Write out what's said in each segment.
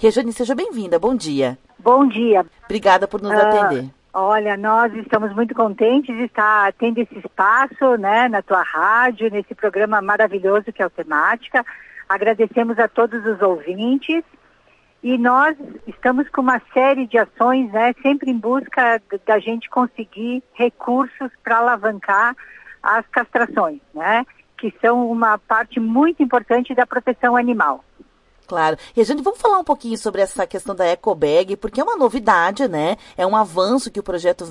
Rejane, seja bem-vinda, bom dia. Bom dia. Obrigada por nos atender. Olha, nós estamos muito contentes de estar tendo esse espaço, né, na tua rádio, nesse programa maravilhoso que é o Temática. Agradecemos a todos os ouvintes e nós estamos com uma série de ações, né, sempre em busca da gente conseguir recursos para alavancar as castrações, né, que são uma parte muito importante da proteção animal. Claro. E a gente, vamos falar um pouquinho sobre essa questão da ecobag, porque é uma novidade, né? É um avanço que o projeto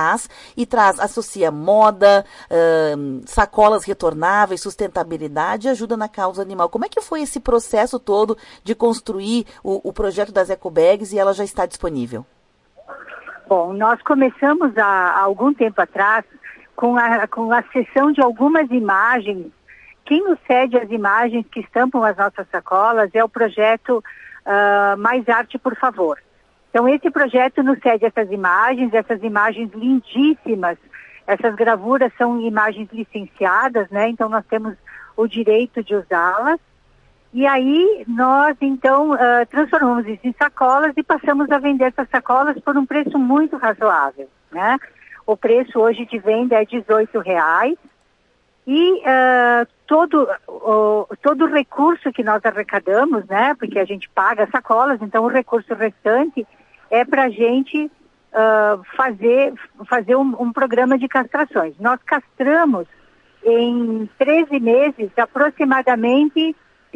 associa moda, sacolas retornáveis, sustentabilidade e ajuda na causa animal. Como é que foi esse processo todo de construir o projeto das ecobags e ela já está disponível? Bom, nós começamos há algum tempo atrás com a sessão de algumas imagens. Quem nos cede as imagens que estampam as nossas sacolas é o projeto Mais Arte, por Favor. Então, esse projeto nos cede essas imagens lindíssimas. Essas gravuras são imagens licenciadas, né? Então, nós temos o direito de usá-las. E aí, nós, então, transformamos isso em sacolas e passamos a vender essas sacolas por um preço muito razoável, né? O preço hoje de venda é R$18. E todo o recurso que nós arrecadamos, né, porque a gente paga sacolas, então o recurso restante é para a gente fazer um programa de castrações. Nós castramos em 13 meses aproximadamente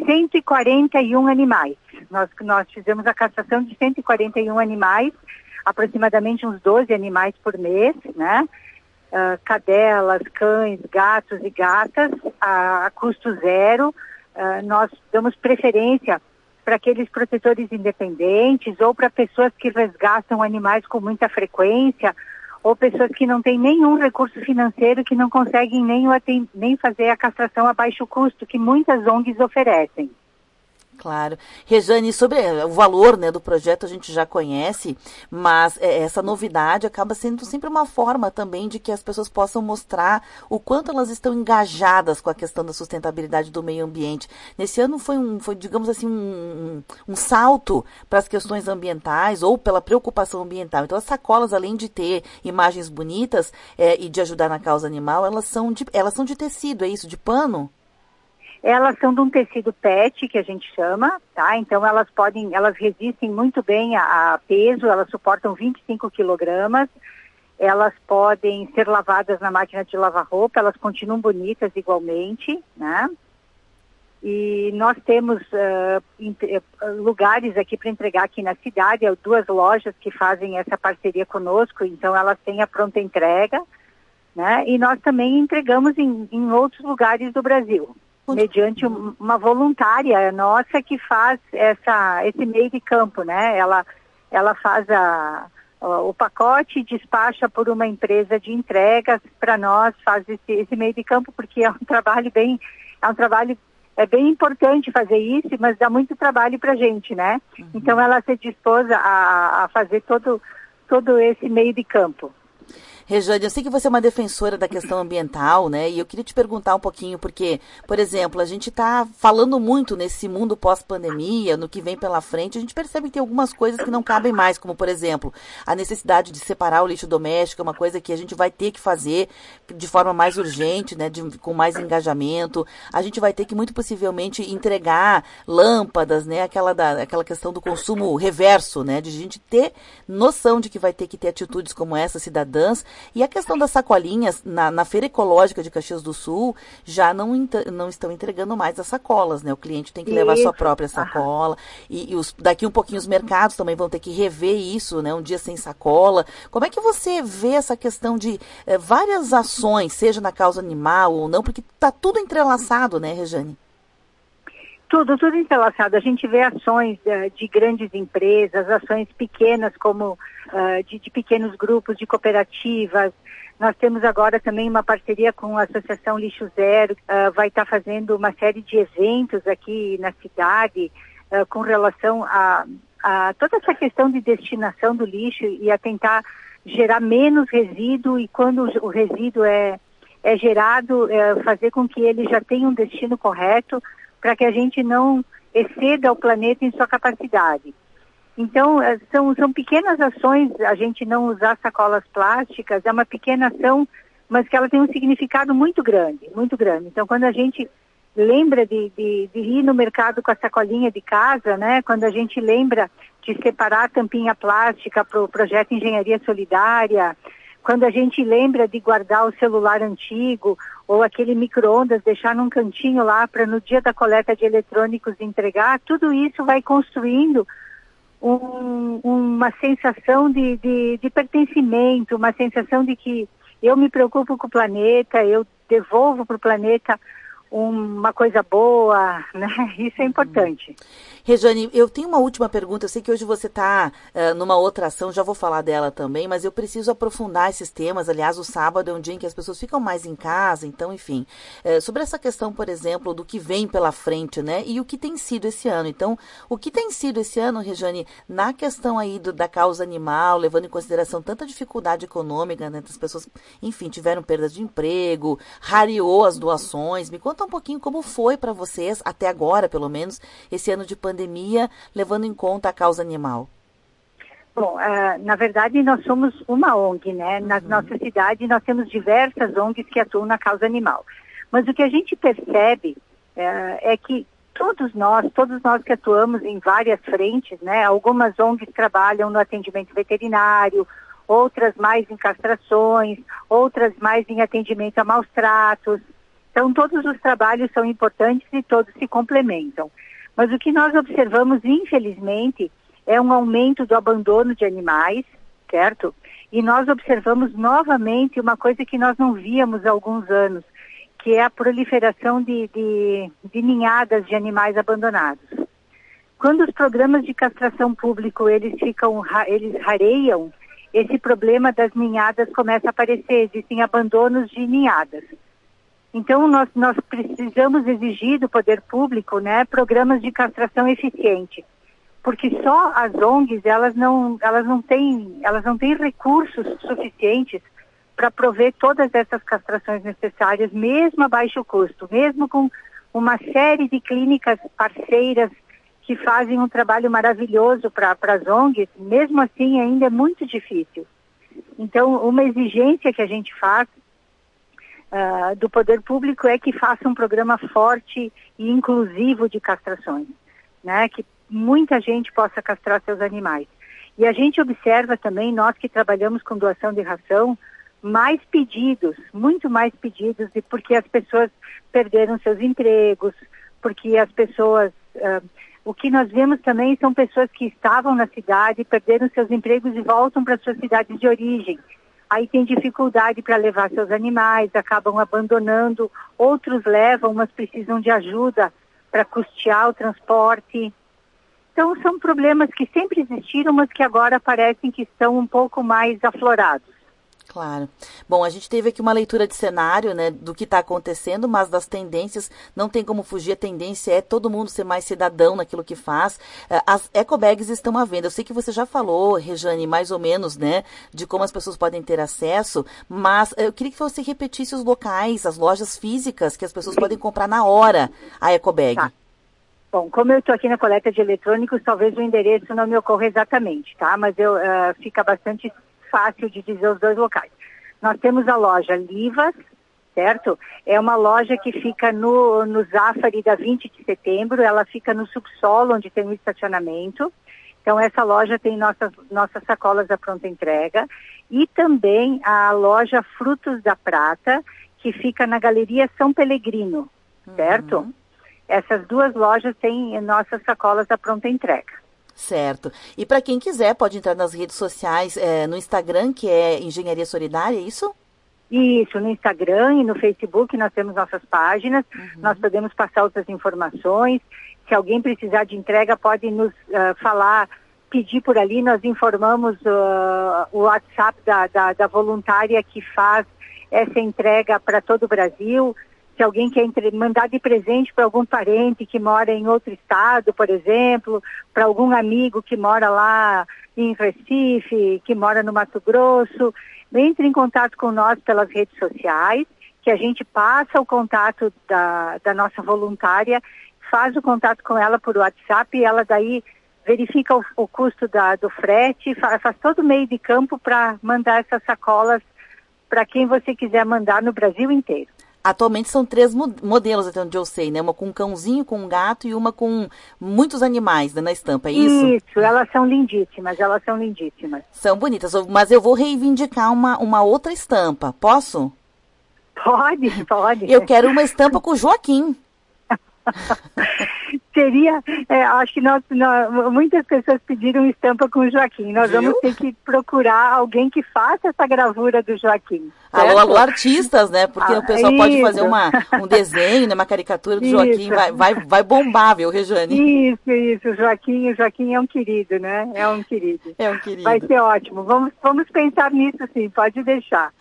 141 animais. Nós fizemos a castração de 141 animais, aproximadamente uns 12 animais por mês, né? Cadelas, cães, gatos e gatas, a custo zero. Nós damos preferência para aqueles protetores independentes ou para pessoas que resgatam animais com muita frequência ou pessoas que não têm nenhum recurso financeiro, que não conseguem nem fazer a castração a baixo custo, que muitas ONGs oferecem. Claro. Rejane, sobre o valor, né, do projeto a gente já conhece, mas essa novidade acaba sendo sempre uma forma também de que as pessoas possam mostrar o quanto elas estão engajadas com a questão da sustentabilidade do meio ambiente. Nesse ano foi digamos assim, um salto para as questões ambientais ou pela preocupação ambiental. Então as sacolas, além de ter imagens bonitas e de ajudar na causa animal, elas são de tecido, é isso? De pano? Elas são de um tecido PET, que a gente chama, tá? Então elas resistem muito bem a peso, elas suportam 25 quilogramas, elas podem ser lavadas na máquina de lavar roupa, elas continuam bonitas igualmente, né? E nós temos lugares aqui para entregar aqui na cidade, 2 lojas que fazem essa parceria conosco, então elas têm a pronta entrega, né? E nós também entregamos em outros lugares do Brasil, mediante uma voluntária nossa que faz esse meio de campo, né? Ela faz o pacote e despacha por uma empresa de entregas para nós, faz esse meio de campo, porque é um trabalho bem importante fazer isso, mas dá muito trabalho para a gente, né? Uhum. Então ela se dispôs a fazer todo esse meio de campo. Rejane, eu sei que você é uma defensora da questão ambiental, né? E eu queria te perguntar um pouquinho, porque, por exemplo, a gente está falando muito nesse mundo pós-pandemia, no que vem pela frente, a gente percebe que tem algumas coisas que não cabem mais, como, por exemplo, a necessidade de separar o lixo doméstico, é uma coisa que a gente vai ter que fazer de forma mais urgente, né? Com mais engajamento. A gente vai ter que, muito possivelmente, entregar lâmpadas, né? Aquela questão do consumo reverso, né? De a gente ter noção de que vai ter que ter atitudes como essa, cidadãs. E a questão das sacolinhas, na Feira Ecológica de Caxias do Sul, já não estão entregando mais as sacolas, né? O cliente tem que levar sua própria sacola. E daqui um pouquinho os mercados também vão ter que rever isso, né? Um dia sem sacola. Como é que você vê essa questão de várias ações, seja na causa animal ou não? Porque está tudo entrelaçado, né, Rejane? Tudo entrelaçado. A gente vê ações de grandes empresas, ações pequenas como de pequenos grupos, de cooperativas. Nós temos agora também uma parceria com a Associação Lixo Zero, vai estar fazendo uma série de eventos aqui na cidade com relação a toda essa questão de destinação do lixo e a tentar gerar menos resíduo, e quando o resíduo é gerado, fazer com que ele já tenha um destino correto, para que a gente não exceda o planeta em sua capacidade. Então, são pequenas ações, a gente não usar sacolas plásticas, é uma pequena ação, mas que ela tem um significado muito grande, muito grande. Então, quando a gente lembra de ir no mercado com a sacolinha de casa, né? Quando a gente lembra de separar a tampinha plástica para o projeto Engenharia Solidária, quando a gente lembra de guardar o celular antigo ou aquele micro-ondas, deixar num cantinho lá para no dia da coleta de eletrônicos entregar, tudo isso vai construindo uma sensação de pertencimento, uma sensação de que eu me preocupo com o planeta, eu devolvo para o planeta uma coisa boa, né? Isso é importante. Rejane, eu tenho uma última pergunta. Eu sei que hoje você está numa outra ação, já vou falar dela também, mas eu preciso aprofundar esses temas. Aliás, o sábado é um dia em que as pessoas ficam mais em casa, então, enfim. Sobre essa questão, por exemplo, do que vem pela frente, né? E o que tem sido esse ano. Então, o que tem sido esse ano, Rejane, na questão aí da causa animal, levando em consideração tanta dificuldade econômica, né? As pessoas, enfim, tiveram perdas de emprego, rareou as doações. Me conta um pouquinho como foi para vocês, até agora, pelo menos, esse ano de pandemia, levando em conta a causa animal. Bom, na verdade, nós somos uma ONG, né? Na nossa cidade, nós temos diversas ONGs que atuam na causa animal. Mas o que a gente percebe é que todos nós que atuamos em várias frentes, né? Algumas ONGs trabalham no atendimento veterinário, outras mais em castrações, outras mais em atendimento a maus tratos. Então, todos os trabalhos são importantes e todos se complementam. Mas o que nós observamos, infelizmente, é um aumento do abandono de animais, certo? E nós observamos novamente uma coisa que nós não víamos há alguns anos, que é a proliferação de ninhadas de animais abandonados. Quando os programas de castração público, eles rareiam, esse problema das ninhadas começa a aparecer, existem abandonos de ninhadas. Então, nós precisamos exigir do poder público, né, programas de castração eficiente, porque só as ONGs, elas não têm recursos suficientes para prover todas essas castrações necessárias, mesmo a baixo custo, mesmo com uma série de clínicas parceiras que fazem um trabalho maravilhoso para as ONGs, mesmo assim ainda é muito difícil. Então, uma exigência que a gente faz do poder público é que faça um programa forte e inclusivo de castrações, né? Que muita gente possa castrar seus animais. E a gente observa também, nós que trabalhamos com doação de ração, mais pedidos, muito mais pedidos, porque as pessoas perderam seus empregos, porque as pessoas... o que nós vemos também são pessoas que estavam na cidade, perderam seus empregos e voltam para suas cidades de origem. Aí tem dificuldade para levar seus animais, acabam abandonando, outros levam, mas precisam de ajuda para custear o transporte. Então são problemas que sempre existiram, mas que agora parecem que estão um pouco mais aflorados. Claro. Bom, a gente teve aqui uma leitura de cenário, né, do que está acontecendo, mas das tendências, não tem como fugir, a tendência é todo mundo ser mais cidadão naquilo que faz. As ecobags estão à venda. Eu sei que você já falou, Rejane, mais ou menos, né, de como as pessoas podem ter acesso, mas eu queria que você repetisse os locais, as lojas físicas que as pessoas podem comprar na hora a ecobag. Tá. Bom, como eu estou aqui na coleta de eletrônicos, talvez o endereço não me ocorra exatamente, tá? Mas fica bastante fácil de dizer os dois locais. Nós temos a loja Livas, certo? É uma loja que fica no Zafari da 20 de setembro, ela fica no subsolo, onde tem um estacionamento. Então, essa loja tem nossas sacolas à pronta entrega. E também a loja Frutos da Prata, que fica na Galeria São Pellegrino, certo? Essas duas lojas têm nossas sacolas à pronta entrega. Certo. E para quem quiser, pode entrar nas redes sociais, no Instagram, que é Engenharia Solidária, é isso? Isso, no Instagram e no Facebook nós temos nossas páginas, nós podemos passar outras informações. Se alguém precisar de entrega, pode nos falar, pedir por ali, nós informamos o WhatsApp da voluntária que faz essa entrega para todo o Brasil. Se alguém quer mandar de presente para algum parente que mora em outro estado, por exemplo, para algum amigo que mora lá em Recife, que mora no Mato Grosso, entre em contato com nós pelas redes sociais, que a gente passa o contato da nossa voluntária, faz o contato com ela por WhatsApp e ela daí verifica o custo do frete, faz todo o meio de campo para mandar essas sacolas para quem você quiser mandar no Brasil inteiro. Atualmente são 3 modelos, até onde eu sei, né? Uma com um cãozinho, com um gato e uma com muitos animais, né, na estampa, é isso? Isso, elas são lindíssimas, São bonitas, mas eu vou reivindicar uma outra estampa, posso? Pode. Eu quero uma estampa com o Joaquim. Seria, acho que muitas pessoas pediram estampa com o Joaquim. Nós vamos ter que procurar alguém que faça essa gravura do Joaquim. Alô, artistas, né? Porque o pessoal pode fazer um desenho, né? Uma caricatura do Joaquim, vai bombar, viu, Rejane? Isso, o Joaquim é um querido, né? É um querido. É um querido. Vai ser ótimo. Vamos pensar nisso, sim, pode deixar.